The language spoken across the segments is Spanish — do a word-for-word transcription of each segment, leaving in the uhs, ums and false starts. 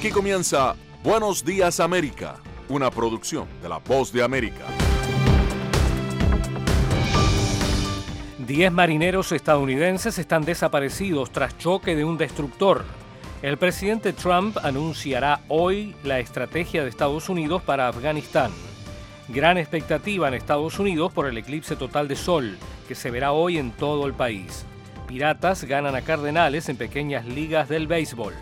Aquí comienza Buenos Días América, una producción de La Voz de América. Diez marineros estadounidenses están desaparecidos tras choque de un destructor. El presidente Trump anunciará hoy la estrategia de Estados Unidos para Afganistán. Gran expectativa en Estados Unidos por el eclipse total de sol, que se verá hoy en todo el país. Piratas ganan a Cardenales en pequeñas ligas del béisbol.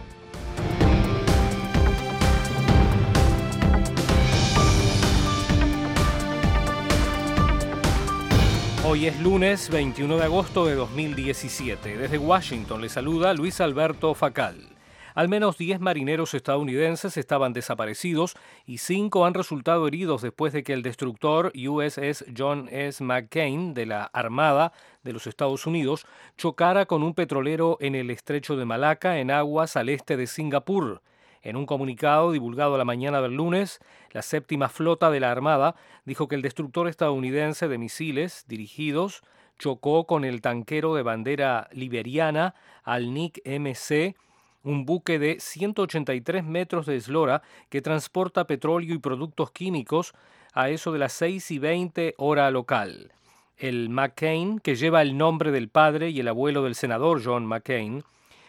Hoy es lunes veintiuno de agosto de dos mil diecisiete. Desde Washington le saluda Luis Alberto Facal. Al menos diez marineros estadounidenses estaban desaparecidos y cinco han resultado heridos después de que el destructor U S S John S. McCain de la Armada de los Estados Unidos chocara con un petrolero en el estrecho de Malaca en aguas al este de Singapur. En un comunicado divulgado la mañana del lunes, la séptima flota de la Armada dijo que el destructor estadounidense de misiles dirigidos chocó con el tanquero de bandera liberiana Al-Nik M C, un buque de ciento ochenta y tres metros de eslora que transporta petróleo y productos químicos a eso de las seis y veinte hora local. El McCain, que lleva el nombre del padre y el abuelo del senador John McCain,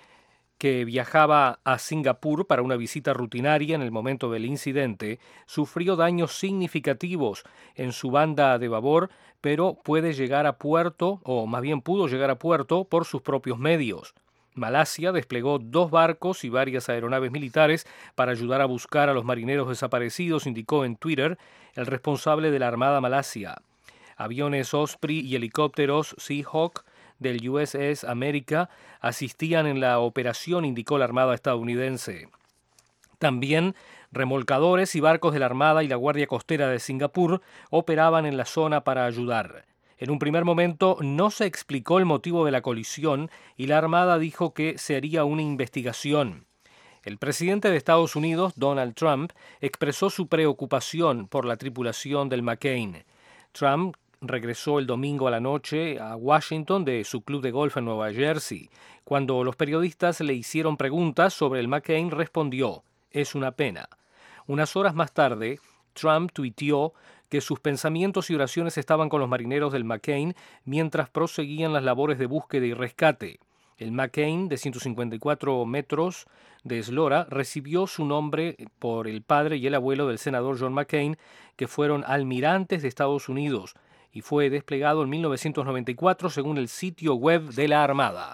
que viajaba a Singapur para una visita rutinaria en el momento del incidente, sufrió daños significativos en su banda de babor, pero puede llegar a puerto, o más bien pudo llegar a puerto, por sus propios medios. Malasia desplegó dos barcos y varias aeronaves militares para ayudar a buscar a los marineros desaparecidos, indicó en Twitter el responsable de la Armada Malasia. Aviones Osprey y helicópteros Seahawk del U S S America asistían en la operación, indicó la Armada estadounidense. También remolcadores y barcos de la Armada y la Guardia Costera de Singapur operaban en la zona para ayudar. En un primer momento no se explicó el motivo de la colisión y la Armada dijo que se haría una investigación. El presidente de Estados Unidos, Donald Trump, expresó su preocupación por la tripulación del McCain. Trump regresó el domingo a la noche a Washington de su club de golf en Nueva Jersey. Cuando los periodistas le hicieron preguntas sobre el McCain, respondió: «Es una pena». Unas horas más tarde, Trump tuiteó que sus pensamientos y oraciones estaban con los marineros del McCain mientras proseguían las labores de búsqueda y rescate. El McCain, de ciento cincuenta y cuatro metros de eslora, recibió su nombre por el padre y el abuelo del senador John McCain, que fueron almirantes de Estados Unidos, y fue desplegado en mil novecientos noventa y cuatro según el sitio web de la Armada.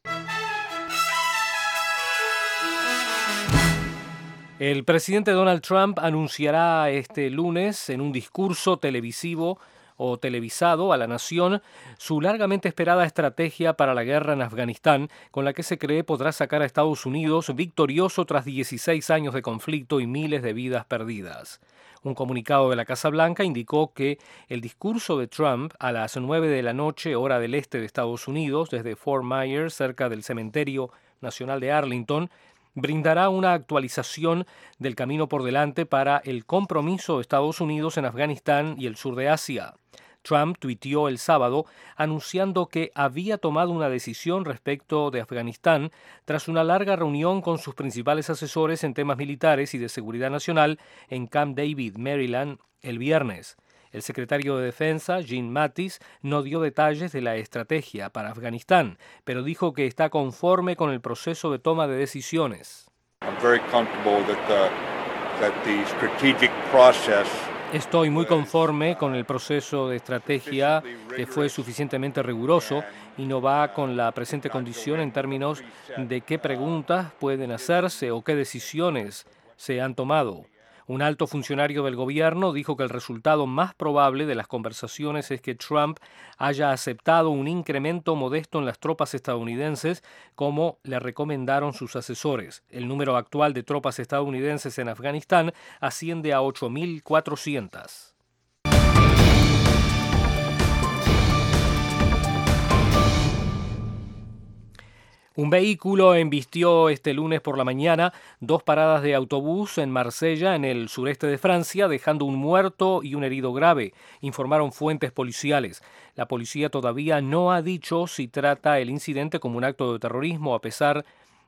El presidente Donald Trump anunciará este lunes en un discurso televisivo o televisado a la nación su largamente esperada estrategia para la guerra en Afganistán, con la que se cree podrá sacar a Estados Unidos victorioso tras dieciséis años de conflicto y miles de vidas perdidas. Un comunicado de la Casa Blanca indicó que el discurso de Trump a las nueve de la noche, hora del este de Estados Unidos, desde Fort Myers, cerca del Cementerio Nacional de Arlington, brindará una actualización del camino por delante para el compromiso de Estados Unidos en Afganistán y el sur de Asia. Trump tuiteó el sábado anunciando que había tomado una decisión respecto de Afganistán tras una larga reunión con sus principales asesores en temas militares y de seguridad nacional en Camp David, Maryland, el viernes. El secretario de Defensa, Jim Mattis, no dio detalles de la estrategia para Afganistán, pero dijo que está conforme con el proceso de toma de decisiones. I'm very comfortable that the, that the strategic process Estoy muy conforme con el proceso de estrategia que fue suficientemente riguroso y no va con la presente condición en términos de qué preguntas pueden hacerse o qué decisiones se han tomado. Un alto funcionario del gobierno dijo que el resultado más probable de las conversaciones es que Trump haya aceptado un incremento modesto en las tropas estadounidenses, como le recomendaron sus asesores. El número actual de tropas estadounidenses en Afganistán asciende a ocho mil cuatrocientas. Un vehículo embistió este lunes por la mañana dos paradas de autobús en Marsella, en el sureste de Francia, dejando un muerto y un herido grave, informaron fuentes policiales. La policía todavía no ha dicho si trata el incidente como un acto de terrorismo, a pesar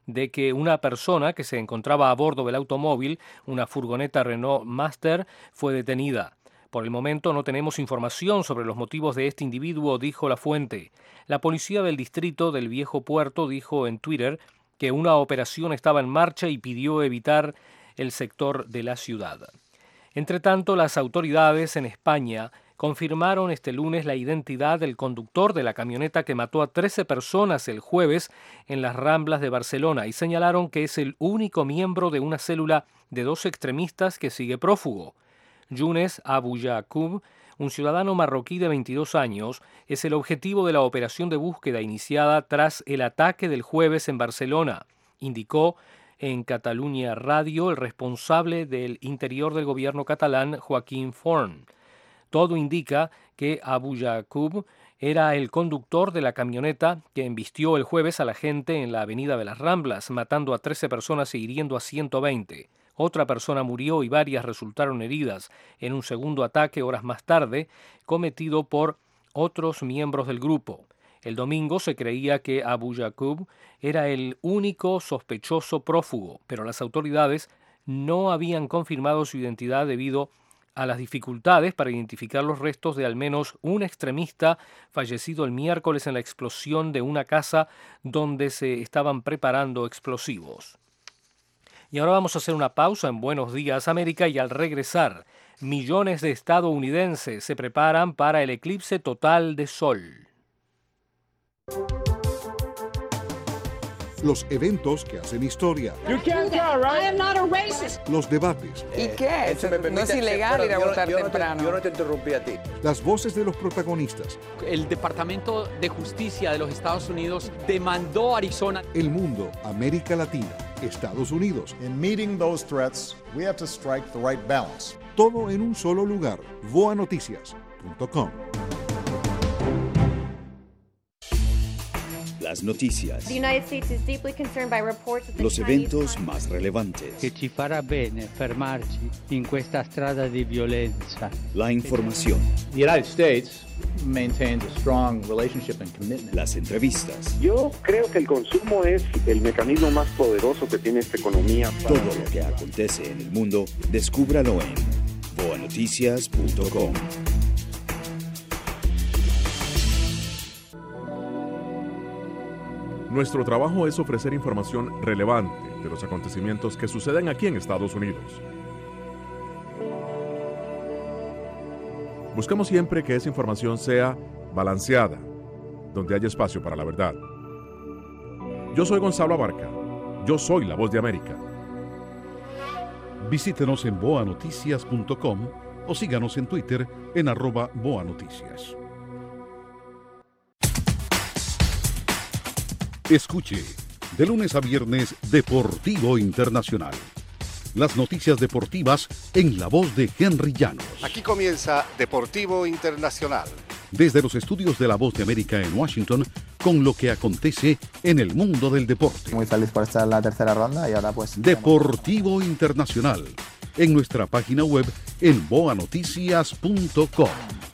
de que una persona que se encontraba a bordo del automóvil, una furgoneta Renault Master, fue detenida. Por el momento no tenemos información sobre los motivos de este individuo, dijo la fuente. La policía del distrito del Viejo Puerto dijo en Twitter que una operación estaba en marcha y pidió evitar el sector de la ciudad. Entre tanto, las autoridades en España confirmaron este lunes la identidad del conductor de la camioneta que mató a trece personas el jueves en las Ramblas de Barcelona y señalaron que es el único miembro de una célula de dos extremistas que sigue prófugo. Younes Abu Yaqub, un ciudadano marroquí de veintidós años, es el objetivo de la operación de búsqueda iniciada tras el ataque del jueves en Barcelona, indicó en Catalunya Radio el responsable del interior del gobierno catalán, Joaquín Forn. Todo indica que Abu Yaqub era el conductor de la camioneta que embistió el jueves a la gente en la avenida de las Ramblas, matando a trece personas e hiriendo a ciento veinte. Otra persona murió y varias resultaron heridas en un segundo ataque horas más tarde, cometido por otros miembros del grupo. El domingo se creía que Abu Yaqub era el único sospechoso prófugo, pero las autoridades no habían confirmado su identidad debido a las dificultades para identificar los restos de al menos un extremista fallecido el miércoles en la explosión de una casa donde se estaban preparando explosivos. Y ahora vamos a hacer una pausa en Buenos Días América y al regresar, millones de estadounidenses se preparan para el eclipse total de sol. Los eventos que hacen historia. You can't tell, right? I am not a racist. Los debates. ¿Y qué? Eso me no es ilegal ir a yo, votar yo temprano. No te, yo no te interrumpí a ti. Las voces de los protagonistas. El Departamento de Justicia de los Estados Unidos demandó a Arizona. El mundo, América Latina, Estados Unidos. In meeting those threats, we have to strike the right balance. Todo en un solo lugar. boa noticias punto com. Las noticias, los eventos más relevantes, che ci farà bene fermarci in questa strada di violenza. La información, The United States maintains a strong relationship and commitment. Las entrevistas. Yo creo que el consumo es el mecanismo más poderoso que tiene esta economía. Todo lo que acontece en el mundo, descúbralo en boa noticias punto com. Nuestro trabajo es ofrecer información relevante de los acontecimientos que suceden aquí en Estados Unidos. Buscamos siempre que esa información sea balanceada, donde haya espacio para la verdad. Yo soy Gonzalo Abarca. Yo soy la voz de América. Visítenos en boa noticias punto com o síganos en Twitter en arroba boanoticias. Escuche, de lunes a viernes, Deportivo Internacional. Las noticias deportivas en la voz de Henry Llanos. Aquí comienza Deportivo Internacional. Desde los estudios de La Voz de América en Washington, con lo que acontece en el mundo del deporte. Muy feliz por estar en la tercera ronda y ahora pues... Deportivo Internacional, en nuestra página web en boa noticias punto com.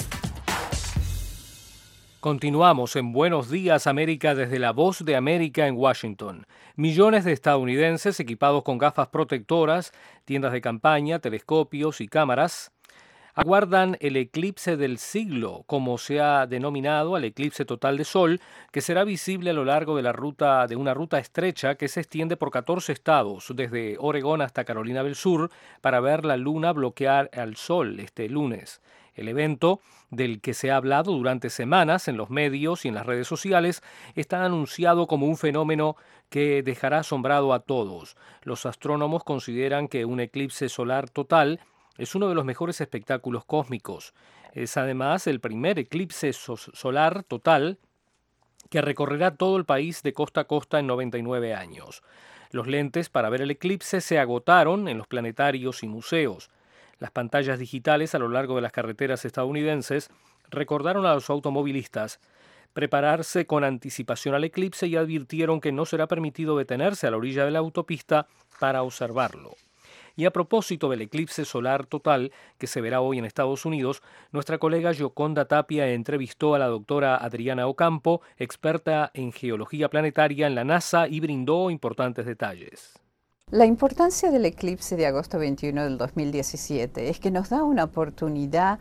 Continuamos en Buenos Días América desde La Voz de América en Washington. Millones de estadounidenses equipados con gafas protectoras, tiendas de campaña, telescopios y cámaras aguardan el eclipse del siglo, como se ha denominado al eclipse total de sol, que será visible a lo largo de la ruta de una ruta estrecha que se extiende por catorce estados, desde Oregón hasta Carolina del Sur, para ver la luna bloquear al sol este lunes. El evento, del que se ha hablado durante semanas en los medios y en las redes sociales, está anunciado como un fenómeno que dejará asombrado a todos. Los astrónomos consideran que un eclipse solar total es uno de los mejores espectáculos cósmicos. Es además el primer eclipse solar total que recorrerá todo el país de costa a costa en noventa y nueve años. Los lentes para ver el eclipse se agotaron en los planetarios y museos. Las pantallas digitales a lo largo de las carreteras estadounidenses recordaron a los automovilistas prepararse con anticipación al eclipse y advirtieron que no será permitido detenerse a la orilla de la autopista para observarlo. Y a propósito del eclipse solar total que se verá hoy en Estados Unidos, nuestra colega Yoconda Tapia entrevistó a la doctora Adriana Ocampo, experta en geología planetaria en la NASA, y brindó importantes detalles. La importancia del eclipse de agosto veintiuno del dos mil diecisiete es que nos da una oportunidad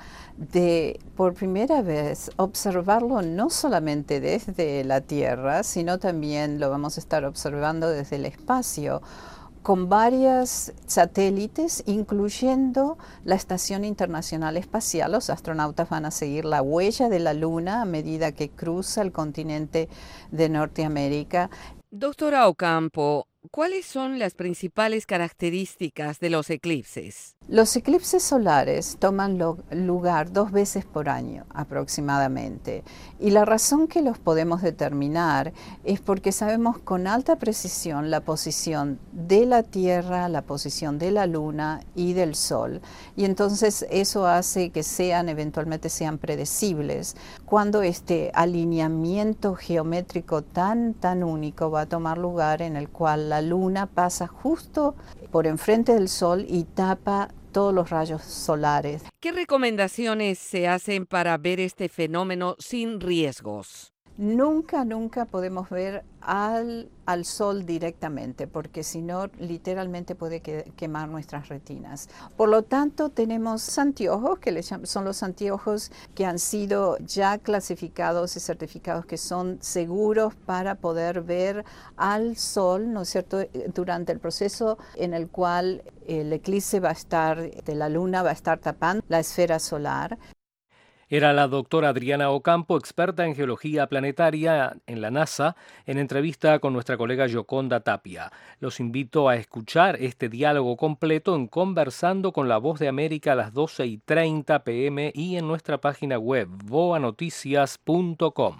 de, por primera vez, observarlo no solamente desde la Tierra, sino también lo vamos a estar observando desde el espacio, con varios satélites, incluyendo la Estación Internacional Espacial. Los astronautas van a seguir la huella de la Luna a medida que cruza el continente de Norteamérica. Doctora Ocampo, ¿cuáles son las principales características de los eclipses? Los eclipses solares toman lo, lugar dos veces por año aproximadamente, y la razón que los podemos determinar es porque sabemos con alta precisión la posición de la Tierra, la posición de la Luna y del Sol, y entonces eso hace que sean, eventualmente sean predecibles cuando este alineamiento geométrico tan, tan único va a tomar lugar, en el cual la Luna pasa justo por enfrente del Sol y tapa todos los rayos solares. ¿Qué recomendaciones se hacen para ver este fenómeno sin riesgos? Nunca, nunca podemos ver al, al sol directamente, porque si no, literalmente puede que, quemar nuestras retinas. Por lo tanto, tenemos anteojos, que les llaman, son los anteojos que han sido ya clasificados y certificados que son seguros para poder ver al sol, ¿no es cierto?, durante el proceso en el cual el eclipse va a estar, de la luna va a estar tapando la esfera solar. Era la doctora Adriana Ocampo, experta en geología planetaria en la NASA, en entrevista con nuestra colega Yoconda Tapia. Los invito a escuchar este diálogo completo en Conversando con la Voz de América a las doce y treinta pm y en nuestra página web boa noticias punto com.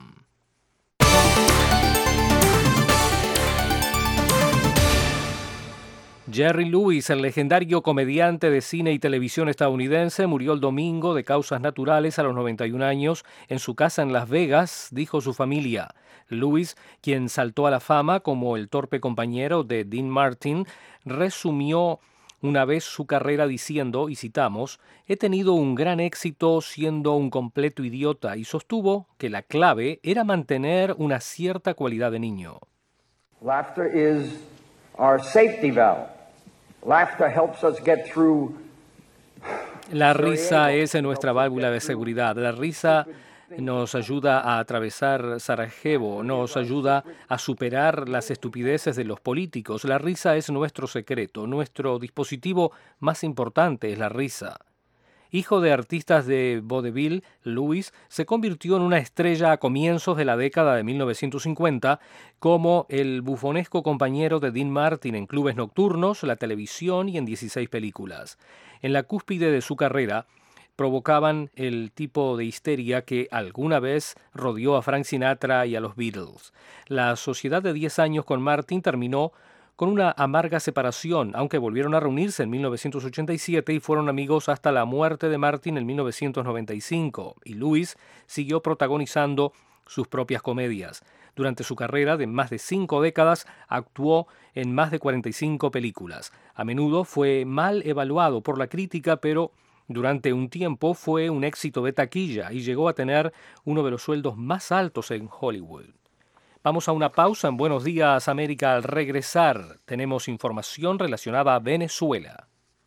Jerry Lewis, el legendario comediante de cine y televisión estadounidense, murió el domingo de causas naturales a los noventa y un años en su casa en Las Vegas, dijo su familia. Lewis, quien saltó a la fama como el torpe compañero de Dean Martin, resumió una vez su carrera diciendo, y citamos, «He tenido un gran éxito siendo un completo idiota», y sostuvo que la clave era mantener una cierta cualidad de niño. Laughter is our safety valve. Laughter helps us get through. La risa es nuestra válvula de seguridad. La risa nos ayuda a atravesar Sarajevo, nos ayuda a superar las estupideces de los políticos. La risa es nuestro secreto, nuestro dispositivo más importante es la risa. Hijo de artistas de vodevil, Lewis se convirtió en una estrella a comienzos de la década de mil novecientos cincuenta como el bufonesco compañero de Dean Martin en clubes nocturnos, la televisión y en dieciséis películas. En la cúspide de su carrera, provocaban el tipo de histeria que alguna vez rodeó a Frank Sinatra y a los Beatles. La sociedad de diez años con Martin terminó con una amarga separación, aunque volvieron a reunirse en mil novecientos ochenta y siete y fueron amigos hasta la muerte de Martin en mil novecientos noventa y cinco, y Lewis siguió protagonizando sus propias comedias. Durante su carrera de más de cinco décadas actuó en más de cuarenta y cinco películas. A menudo fue mal evaluado por la crítica, pero durante un tiempo fue un éxito de taquilla y llegó a tener uno de los sueldos más altos en Hollywood. Vamos a una pausa en Buenos Días América. Al regresar tenemos información relacionada a Venezuela.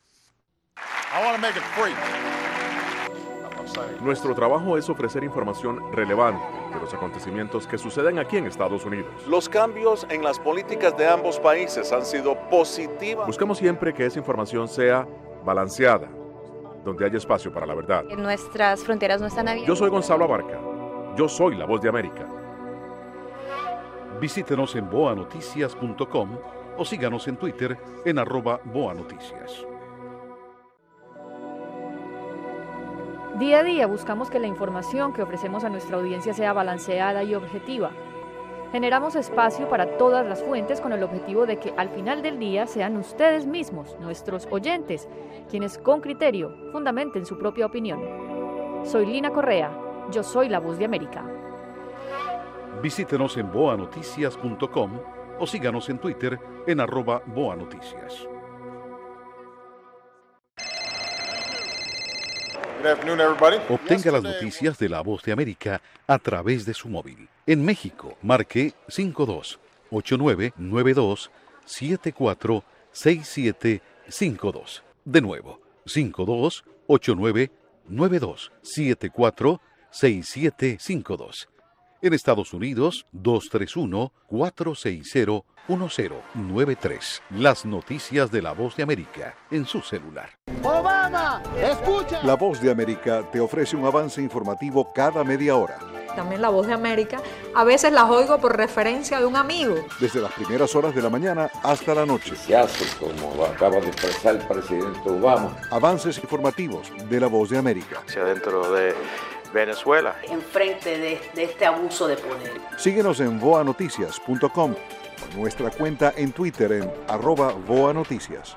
Nuestro trabajo es ofrecer información relevante de los acontecimientos que suceden aquí en Estados Unidos. Los cambios en las políticas de ambos países han sido positivos. Buscamos siempre que esa información sea balanceada, donde haya espacio para la verdad. Nuestras fronteras no están abiertas. Yo soy Gonzalo Abarca. Yo soy la Voz de América. Visítenos en boa noticias punto com o síganos en Twitter en arroba boanoticias. Día a día buscamos que la información que ofrecemos a nuestra audiencia sea balanceada y objetiva. Generamos espacio para todas las fuentes con el objetivo de que al final del día sean ustedes mismos, nuestros oyentes, quienes con criterio fundamenten su propia opinión. Soy Lina Correa, yo soy la Voz de América. Visítenos en boa noticias punto com o síganos en Twitter en arroba boanoticias. Good afternoon, everybody. Obtenga las noticias de La Voz de América a través de su móvil. En México, marque cinco dos ocho nueve nueve dos siete cuatro seis siete cinco dos. De nuevo, cinco dos ocho nueve nueve dos siete cuatro seis siete cinco dos. En Estados Unidos, dos tres uno cuatro seis cero uno cero nueve tres. Las noticias de La Voz de América en su celular. Obama, escucha. La Voz de América te ofrece un avance informativo cada media hora. También La Voz de América, a veces las oigo por referencia de un amigo. Desde las primeras horas de la mañana hasta la noche. Se hace como acaba de expresar el presidente Obama. Avances informativos de La Voz de América. Hacia dentro de Venezuela. Enfrente de, de este abuso de poder. Síguenos en voa noticias punto com o nuestra cuenta en Twitter en arroba voa noticias.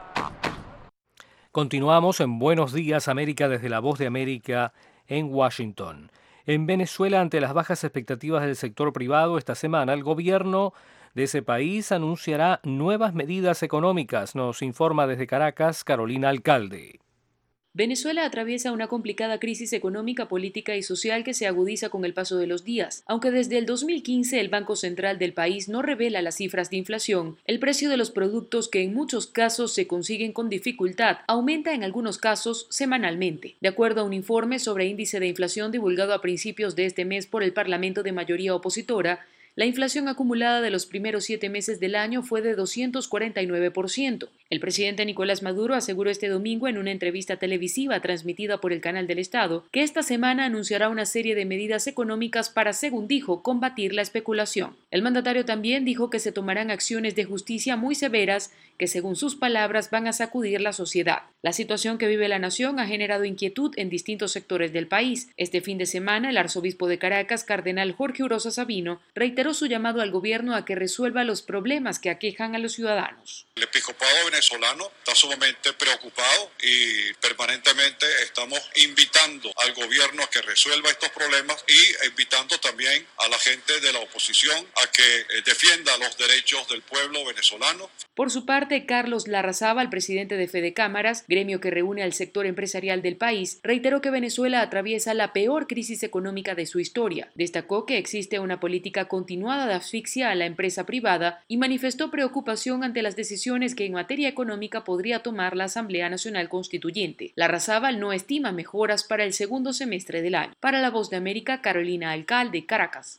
Continuamos en Buenos Días América desde La Voz de América en Washington. En Venezuela, ante las bajas expectativas del sector privado, esta semana el gobierno de ese país anunciará nuevas medidas económicas, nos informa desde Caracas Carolina Alcalde. Venezuela atraviesa una complicada crisis económica, política y social que se agudiza con el paso de los días. Aunque desde el dos mil quince el Banco Central del país no revela las cifras de inflación, el precio de los productos, que en muchos casos se consiguen con dificultad, aumenta en algunos casos semanalmente. De acuerdo a un informe sobre índice de inflación divulgado a principios de este mes por el Parlamento de mayoría opositora, la inflación acumulada de los primeros siete meses del año fue de doscientos cuarenta y nueve por ciento. El presidente Nicolás Maduro aseguró este domingo en una entrevista televisiva transmitida por el Canal del Estado que esta semana anunciará una serie de medidas económicas para, según dijo, combatir la especulación. El mandatario también dijo que se tomarán acciones de justicia muy severas que, según sus palabras, van a sacudir la sociedad. La situación que vive la nación ha generado inquietud en distintos sectores del país. Este fin de semana, el arzobispo de Caracas, cardenal Jorge Urosa Sabino, reiteró su llamado al gobierno a que resuelva los problemas que aquejan a los ciudadanos. El episcopado venezolano está sumamente preocupado y permanentemente estamos invitando al gobierno a que resuelva estos problemas y invitando también a la gente de la oposición a que defienda los derechos del pueblo venezolano. Por su parte, Carlos Larrazábal, presidente de Fede Cámaras, gremio que reúne al sector empresarial del país, reiteró que Venezuela atraviesa la peor crisis económica de su historia. Destacó que existe una política continuada de asfixia a la empresa privada y manifestó preocupación ante las decisiones que en materia económica podría tomar la Asamblea Nacional Constituyente. Larrazábal no estima mejoras para el segundo semestre del año. Para La Voz de América, Carolina Alcalde, Caracas.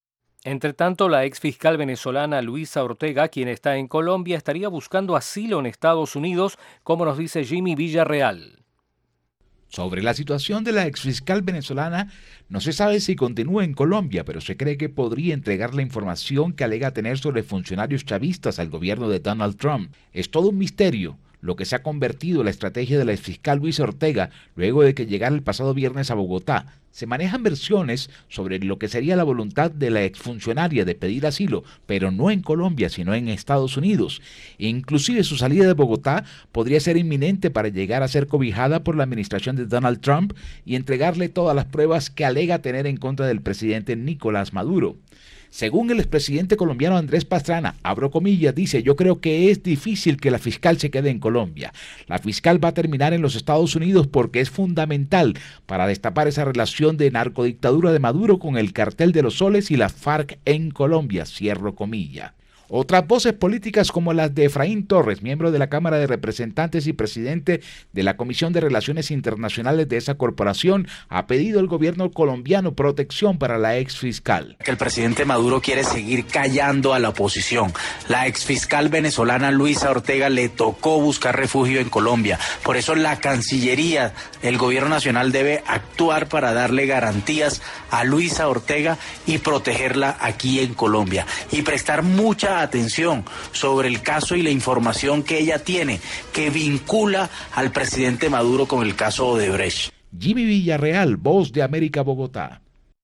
Entre tanto, la exfiscal venezolana Luisa Ortega, quien está en Colombia, estaría buscando asilo en Estados Unidos, como nos dice Jimmy Villarreal. Sobre la situación de la exfiscal venezolana, no se sabe si continúa en Colombia, pero se cree que podría entregar la información que alega tener sobre funcionarios chavistas al gobierno de Donald Trump. Es todo un misterio lo que se ha convertido en la estrategia de la exfiscal Luisa Ortega luego de que llegara el pasado viernes a Bogotá. Se manejan versiones sobre lo que sería la voluntad de la exfuncionaria de pedir asilo, pero no en Colombia, sino en Estados Unidos. E inclusive su salida de Bogotá podría ser inminente para llegar a ser cobijada por la administración de Donald Trump y entregarle todas las pruebas que alega tener en contra del presidente Nicolás Maduro. Según el expresidente colombiano Andrés Pastrana, abro comillas, dice: yo creo que es difícil que la fiscal se quede en Colombia. La fiscal va a terminar en los Estados Unidos porque es fundamental para destapar esa relación de narcodictadura de Maduro con el cartel de los soles y la FARC en Colombia, cierro comilla. Otras voces políticas como las de Efraín Torres, miembro de la Cámara de Representantes y presidente de la Comisión de Relaciones Internacionales de esa corporación, ha pedido al gobierno colombiano protección para la exfiscal. Que el presidente Maduro quiere seguir callando a la oposición. La exfiscal venezolana Luisa Ortega le tocó buscar refugio en Colombia. Por eso la Cancillería, el gobierno nacional debe actuar para darle garantías a Luisa Ortega y protegerla aquí en Colombia. Y prestar mucha atención sobre el caso y la información que ella tiene que vincula al presidente Maduro con el caso Odebrecht. Jimmy Villarreal, Voz de América, Bogotá.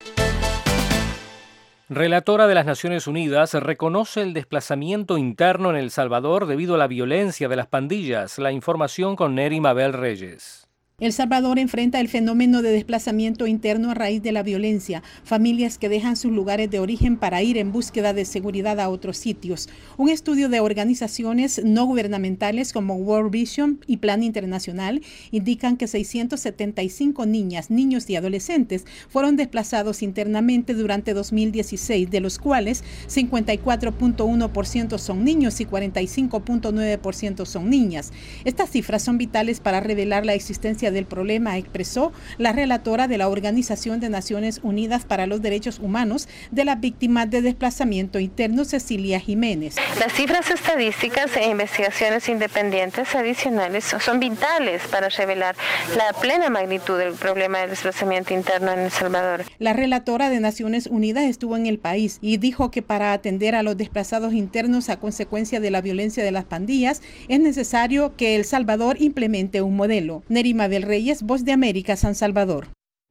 Relatora de las Naciones Unidas reconoce el desplazamiento interno en El Salvador debido a la violencia de las pandillas. La información con Neri Mabel Reyes. El Salvador enfrenta el fenómeno de desplazamiento interno a raíz de la violencia, familias que dejan sus lugares de origen para ir en búsqueda de seguridad a otros sitios. Un estudio de organizaciones no gubernamentales como World Vision y Plan Internacional indican que seiscientas setenta y cinco niñas, niños y adolescentes fueron desplazados internamente durante dos mil dieciséis, de los cuales cincuenta y cuatro punto uno por ciento son niños y cuarenta y cinco punto nueve por ciento son niñas. Estas cifras son vitales para revelar la existencia del problema, expresó la relatora de la Organización de Naciones Unidas para los Derechos Humanos de las Víctimas de Desplazamiento Interno, Cecilia Jiménez. Las cifras estadísticas e investigaciones independientes adicionales son vitales para revelar la plena magnitud del problema del desplazamiento interno en El Salvador. La relatora de Naciones Unidas estuvo en el país y dijo que para atender a los desplazados internos a consecuencia de la violencia de las pandillas es necesario que El Salvador implemente un modelo. Nerima del Reyes, Voz de América, San Salvador.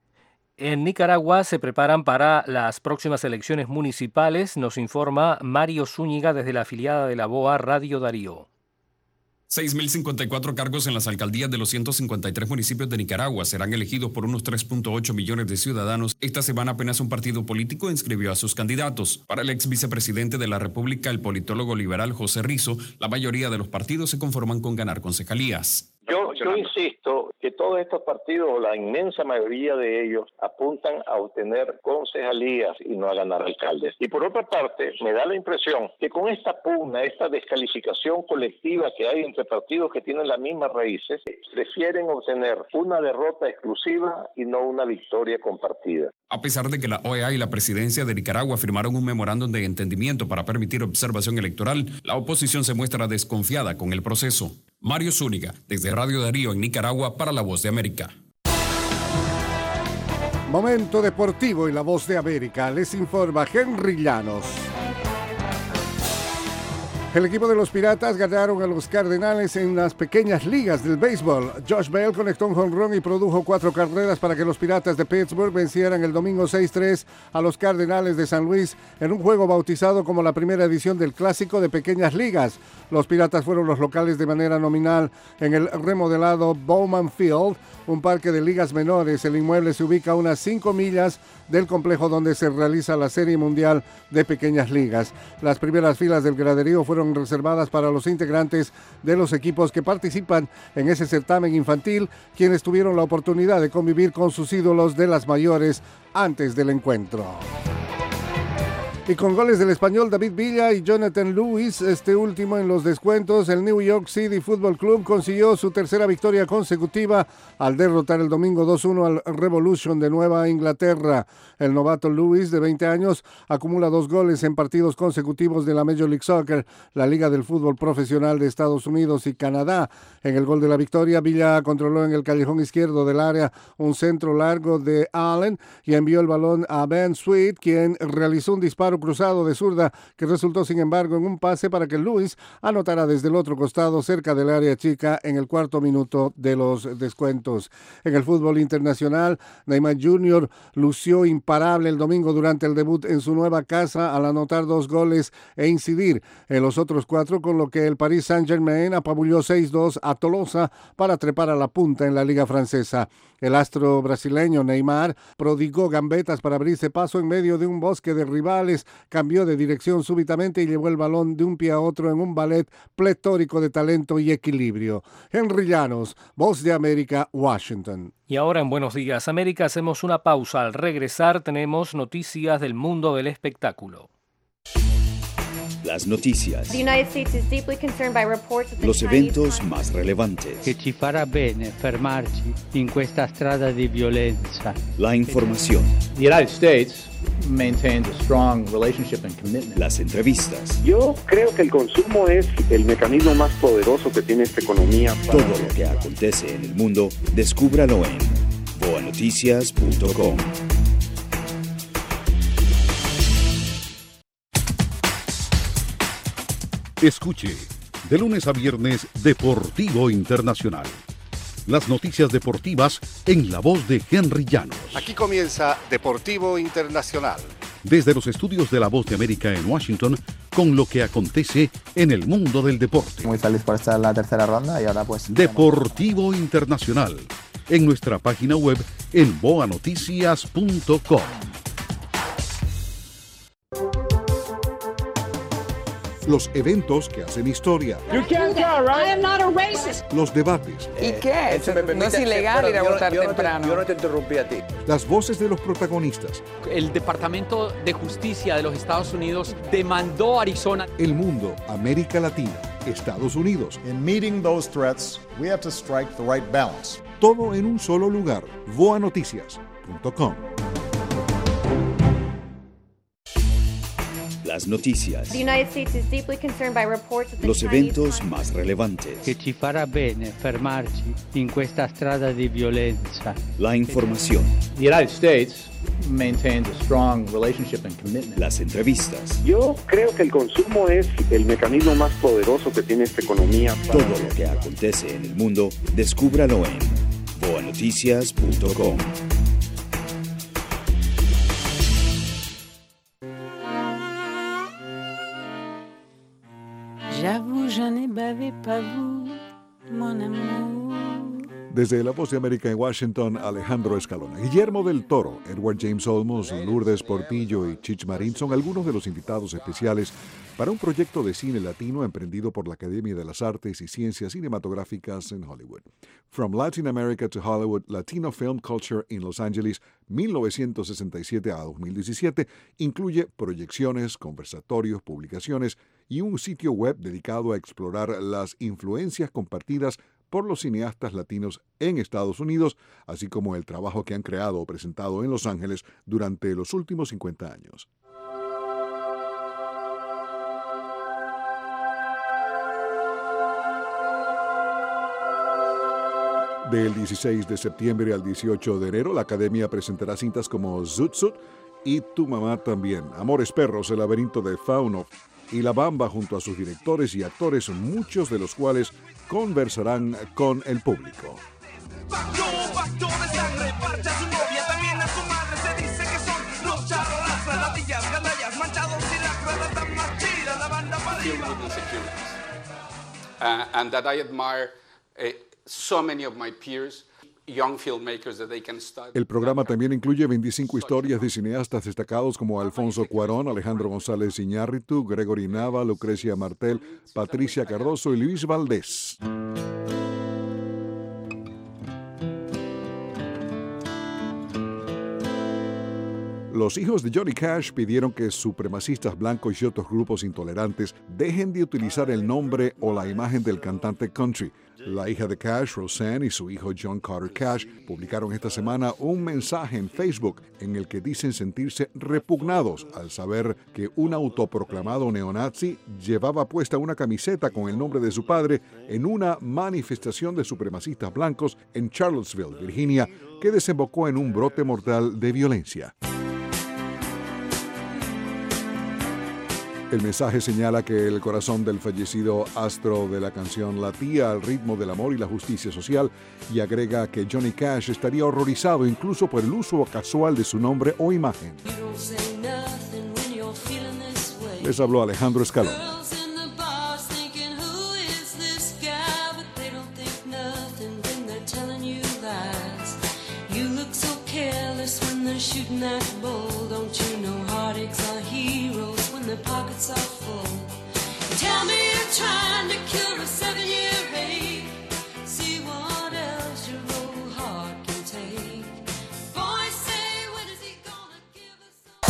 En Nicaragua se preparan para las próximas elecciones municipales, nos informa Mario Zúñiga desde la afiliada de la B O A Radio Darío. seis mil cincuenta y cuatro cargos en las alcaldías de los ciento cincuenta y tres municipios de Nicaragua serán elegidos por unos tres punto ocho millones de ciudadanos. Esta semana apenas un partido político inscribió a sus candidatos. Para el ex vicepresidente de la República, el politólogo liberal José Rizo, la mayoría de los partidos se conforman con ganar concejalías. Yo, yo insisto que todos estos partidos, o la inmensa mayoría de ellos, apuntan a obtener concejalías y no a ganar alcaldes. Y por otra parte, me da la impresión que con esta pugna, esta descalificación colectiva que hay entre partidos que tienen las mismas raíces, prefieren obtener una derrota exclusiva y no una victoria compartida. A pesar de que la O E A y la presidencia de Nicaragua firmaron un memorándum de entendimiento para permitir observación electoral, la oposición se muestra desconfiada con el proceso. Mario Zúñiga, desde Radio Darío en Nicaragua, para La Voz de América. Momento deportivo y La Voz de América. Les informa Henry Llanos. El equipo de los Piratas ganaron a los Cardenales en las pequeñas ligas del béisbol. Josh Bell conectó un jonrón y produjo cuatro carreras para que los Piratas de Pittsburgh vencieran el domingo seis tres a los Cardenales de San Luis en un juego bautizado como la primera edición del Clásico de Pequeñas Ligas. Los Piratas fueron los locales de manera nominal en el remodelado Bowman Field, un parque de ligas menores. El inmueble se ubica a unas cinco millas del complejo donde se realiza la Serie Mundial de Pequeñas Ligas. Las primeras filas del graderío fueron reservadas para los integrantes de los equipos que participan en ese certamen infantil, quienes tuvieron la oportunidad de convivir con sus ídolos de las mayores antes del encuentro. Y con goles del español David Villa y Jonathan Lewis, este último en los descuentos, el New York City Football Club consiguió su tercera victoria consecutiva al derrotar el domingo dos uno al Revolution de Nueva Inglaterra. El novato Lewis, de veinte años, acumula dos goles en partidos consecutivos de la Major League Soccer, la Liga del Fútbol Profesional de Estados Unidos y Canadá. En el gol de la victoria, Villa controló en el callejón izquierdo del área un centro largo de Allen y envió el balón a Ben Sweet, quien realizó un disparo cruzado de zurda que resultó sin embargo en un pase para que Lewis anotara desde el otro costado cerca del área chica en el cuarto minuto de los descuentos. En el fútbol internacional, Neymar junior lució imparable el domingo durante el debut en su nueva casa al anotar dos goles e incidir en los otros cuatro, con lo que el Paris Saint-Germain apabulló seis dos a Tolosa para trepar a la punta en la liga francesa. El astro brasileño Neymar prodigó gambetas para abrirse paso en medio de un bosque de rivales, cambió de dirección súbitamente y llevó el balón de un pie a otro en un ballet pletórico de talento y equilibrio. Henry Llanos, Voz de América, Washington. Y ahora en Buenos Días América hacemos una pausa. Al regresar tenemos noticias del mundo del espectáculo. Las noticias, los eventos más relevantes, che ci farà bene fermarci in questa strada di violenza. La información, The United States maintains a strong relationship and commitment. Las entrevistas. Yo creo que el consumo es el mecanismo más poderoso que tiene esta economía. Para... Todo lo que acontece en el mundo, descúbralo en boa noticias punto com. Escuche, de lunes a viernes, Deportivo Internacional. Las noticias deportivas en la voz de Henry Llanos. Aquí comienza Deportivo Internacional. Desde los estudios de La Voz de América en Washington, con lo que acontece en el mundo del deporte. Muy feliz por estar en la tercera ronda y ahora pues... Deportivo Internacional, en nuestra página web en boa noticias punto com. Los eventos que hacen historia. You can't go, right? I am not a racist. Los debates. ¿Y qué? Eso me permite, no es ilegal pero, ir a yo, votar yo temprano. No te, yo no te interrumpí a ti. Las voces de los protagonistas. El Departamento de Justicia de los Estados Unidos demandó a Arizona. El mundo, América Latina, Estados Unidos. In meeting those threats, we have to strike the right balance. Todo en un solo lugar. boa noticias punto com. Las noticias. Los eventos más relevantes. Che ci farà bene fermarci in questa strada di violenza. La información. The United States maintains a strong relationship and commitment. Las entrevistas. Yo creo que el consumo es el mecanismo más poderoso que tiene esta economía. Para... Todo lo que acontece en el mundo, descúbralo en boa noticias punto com. J'avoue, je n'ai bavé pas vous, mon amour. Desde La Voz de América en Washington, Alejandro Escalona. Guillermo del Toro, Edward James Olmos, Lourdes Portillo y Chich Marín son algunos de los invitados especiales para un proyecto de cine latino emprendido por la Academia de las Artes y Ciencias Cinematográficas en Hollywood. From Latin America to Hollywood, Latino Film Culture in Los Angeles, mil novecientos sesenta y siete a dos mil diecisiete, incluye proyecciones, conversatorios, publicaciones y un sitio web dedicado a explorar las influencias compartidas por los cineastas latinos en Estados Unidos, así como el trabajo que han creado o presentado en Los Ángeles durante los últimos cincuenta años. Del dieciséis de septiembre al dieciocho de enero, la Academia presentará cintas como Zoot Suit y Tu Mamá También, Amores Perros, El Laberinto de Fauno y La Bamba, junto a sus directores y actores, muchos de los cuales conversarán con el público. Uh, and that I admire uh, so many of my peers, young filmmakers that they can study. El programa también incluye veinticinco historias de cineastas destacados como Alfonso Cuarón, Alejandro González Iñárritu, Gregory Nava, Lucrecia Martel, Patricia Cardoso y Luis Valdés. Los hijos de Johnny Cash pidieron que supremacistas blancos y otros grupos intolerantes dejen de utilizar el nombre o la imagen del cantante country. La hija de Cash, Roseanne, y su hijo John Carter Cash publicaron esta semana un mensaje en Facebook en el que dicen sentirse repugnados al saber que un autoproclamado neonazi llevaba puesta una camiseta con el nombre de su padre en una manifestación de supremacistas blancos en Charlottesville, Virginia, que desembocó en un brote mortal de violencia. El mensaje señala que el corazón del fallecido astro de la canción latía al ritmo del amor y la justicia social y agrega que Johnny Cash estaría horrorizado incluso por el uso casual de su nombre o imagen. Les habló Alejandro Escalón. The pockets are full. Tell me you're trying to cure a seven-year ache. See what else your old heart can take. Boys say, when is he gonna give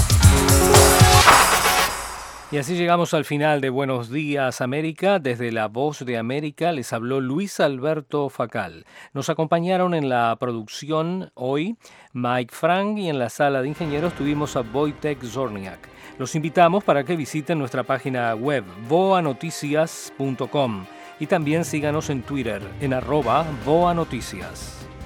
us? Y así llegamos al final de Buenos Días América. Desde La Voz de América les habló Luis Alberto Facal. Nos acompañaron en la producción hoy Mike Frank y en la sala de ingenieros tuvimos a Wojtek Zorniak. Los invitamos para que visiten nuestra página web boa noticias punto com y también síganos en Twitter en arroba boa noticias.